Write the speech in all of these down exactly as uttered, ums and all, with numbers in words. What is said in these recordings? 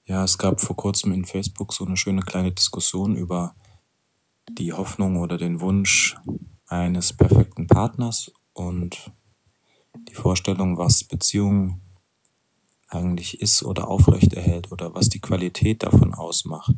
Ja, es gab vor kurzem in Facebook so eine schöne kleine Diskussion über die Hoffnung oder den Wunsch eines perfekten Partners und die Vorstellung, was Beziehung eigentlich ist oder aufrechterhält oder was die Qualität davon ausmacht.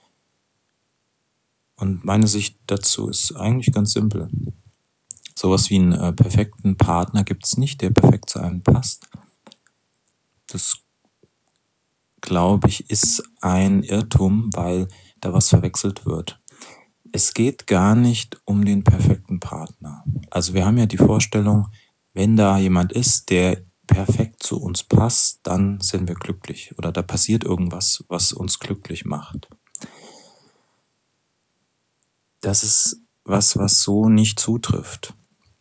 Und meine Sicht dazu ist eigentlich ganz simpel. Sowas wie einen äh, perfekten Partner gibt es nicht, der perfekt zu einem passt. Das, glaube ich, ist ein Irrtum, weil da was verwechselt wird. Es geht gar nicht um den perfekten Partner. Also wir haben ja die Vorstellung, wenn da jemand ist, der perfekt zu uns passt, dann sind wir glücklich oder da passiert irgendwas, was uns glücklich macht. Das ist was, was so nicht zutrifft.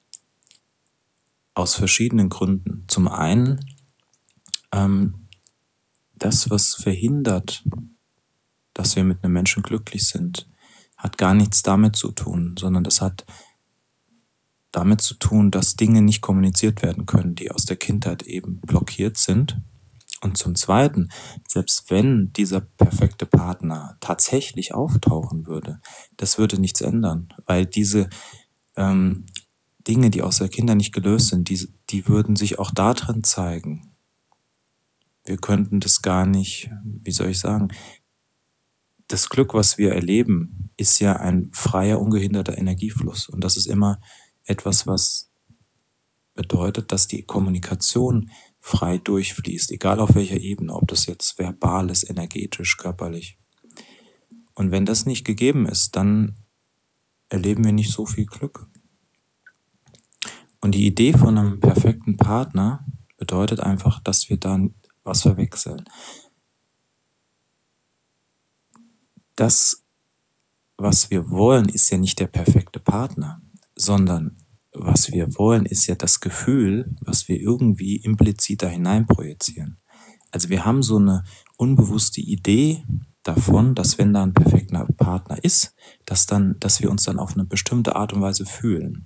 Aus verschiedenen Gründen. Zum einen, ähm, das, was verhindert, dass wir mit einem Menschen glücklich sind, hat gar nichts damit zu tun, sondern das hat damit zu tun, dass Dinge nicht kommuniziert werden können, die aus der Kindheit eben blockiert sind. Und zum Zweiten, selbst wenn dieser perfekte Partner tatsächlich auftauchen würde, das würde nichts ändern, weil diese ähm, Dinge, die aus der Kindheit nicht gelöst sind, die, die würden sich auch darin zeigen. Wir könnten das gar nicht, wie soll ich sagen, das Glück, was wir erleben, ist ja ein freier, ungehinderter Energiefluss. Und das ist immer etwas, was bedeutet, dass die Kommunikation frei durchfließt, egal auf welcher Ebene, ob das jetzt verbal ist, energetisch, körperlich. Und wenn das nicht gegeben ist, dann erleben wir nicht so viel Glück. Und die Idee von einem perfekten Partner bedeutet einfach, dass wir dann was verwechseln. Das, was wir wollen, ist ja nicht der perfekte Partner, sondern was wir wollen, ist ja das Gefühl, was wir irgendwie implizit da hineinprojizieren. Also wir haben so eine unbewusste Idee davon, dass wenn da ein perfekter Partner ist, dass dann, dass wir uns dann auf eine bestimmte Art und Weise fühlen.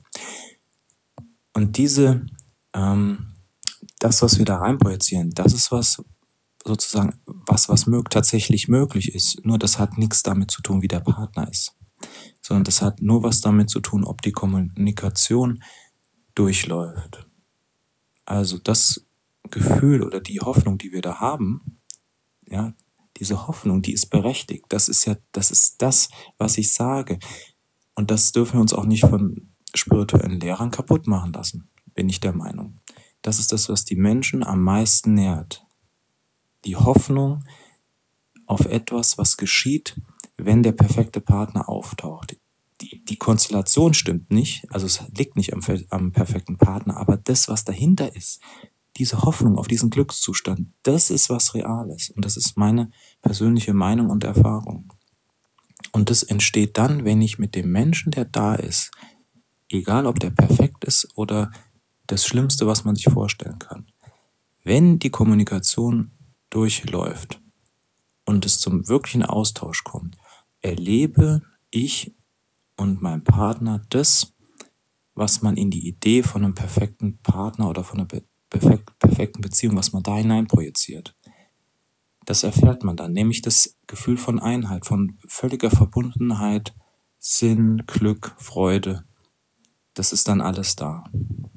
Und diese, ähm, das, was wir da reinprojizieren, das ist was sozusagen, was, was mög- tatsächlich möglich ist. Nur das hat nichts damit zu tun, wie der Partner ist, sondern das hat nur was damit zu tun, ob die Kommunikation durchläuft. Also das Gefühl oder die Hoffnung, die wir da haben, ja, diese Hoffnung, die ist berechtigt. Das ist ja, das ist das, was ich sage. Und das dürfen wir uns auch nicht von spirituellen Lehrern kaputt machen lassen, bin ich der Meinung. Das ist das, was die Menschen am meisten nährt. Die Hoffnung auf etwas, was geschieht, wenn der perfekte Partner auftaucht. Die, die Konstellation stimmt nicht, also es liegt nicht am, am perfekten Partner, aber das, was dahinter ist, diese Hoffnung auf diesen Glückszustand, das ist was Reales. Und das ist meine persönliche Meinung und Erfahrung. Und das entsteht dann, wenn ich mit dem Menschen, der da ist, egal ob der perfekt ist oder das Schlimmste, was man sich vorstellen kann, wenn die Kommunikation durchläuft und es zum wirklichen Austausch kommt, erlebe ich und mein Partner das, was man in die Idee von einem perfekten Partner oder von einer perfekt, perfekten Beziehung, was man da hinein projiziert. Das erfährt man dann, nämlich das Gefühl von Einheit, von völliger Verbundenheit, Sinn, Glück, Freude. Das ist dann alles da.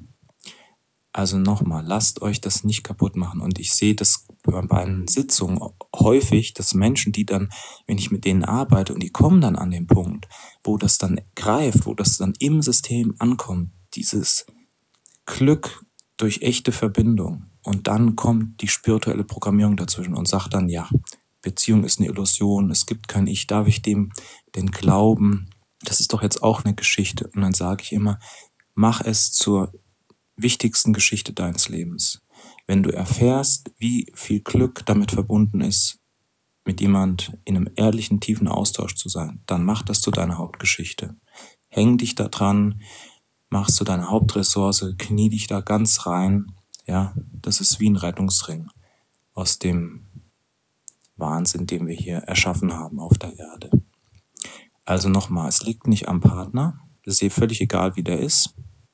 Also nochmal, lasst euch das nicht kaputt machen. Und ich sehe das bei einer Sitzung häufig, dass Menschen, die dann, wenn ich mit denen arbeite und die kommen dann an den Punkt, wo das dann greift, wo das dann im System ankommt, dieses Glück durch echte Verbindung. Und dann kommt die spirituelle Programmierung dazwischen und sagt dann, ja, Beziehung ist eine Illusion, es gibt kein Ich, darf ich dem denn glauben? Das ist doch jetzt auch eine Geschichte. Und dann sage ich immer, mach es zur wichtigsten Geschichte deines Lebens. Wenn du erfährst, wie viel Glück damit verbunden ist, mit jemand in einem ehrlichen, tiefen Austausch zu sein, dann mach das zu deiner Hauptgeschichte. Häng dich da dran, machst du deine Hauptressource, knie dich da ganz rein. Ja, das ist wie ein Rettungsring aus dem Wahnsinn, den wir hier erschaffen haben auf der Erde. Also nochmal, es liegt nicht am Partner, es ist dir völlig egal, wie der ist.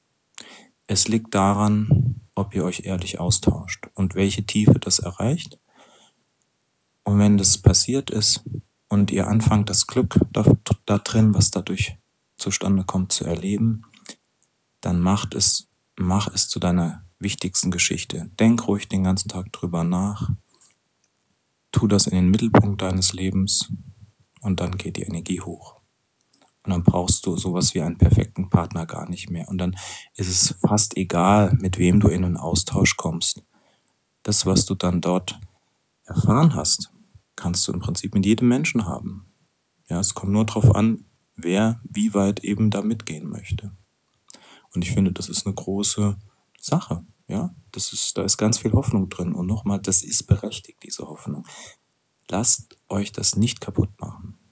Es liegt daran, ob ihr euch ehrlich austauscht und welche Tiefe das erreicht. Und wenn das passiert ist und ihr anfangt, das Glück da, da drin, was dadurch zustande kommt, zu erleben, dann macht es, mach es zu deiner wichtigsten Geschichte. Denk ruhig den ganzen Tag drüber nach. Tu das in den Mittelpunkt deines Lebens und dann geht die Energie hoch. Und dann brauchst du sowas wie einen perfekten Partner gar nicht mehr. Und dann ist es fast egal, mit wem du in einen Austausch kommst. Das, was du dann dort erfahren hast, kannst du im Prinzip mit jedem Menschen haben. Ja, es kommt nur darauf an, wer wie weit eben da mitgehen möchte. Und ich finde, das ist eine große Sache. Ja, das ist, da ist ganz viel Hoffnung drin. Und nochmal, das ist berechtigt, diese Hoffnung. Lasst euch das nicht kaputt machen.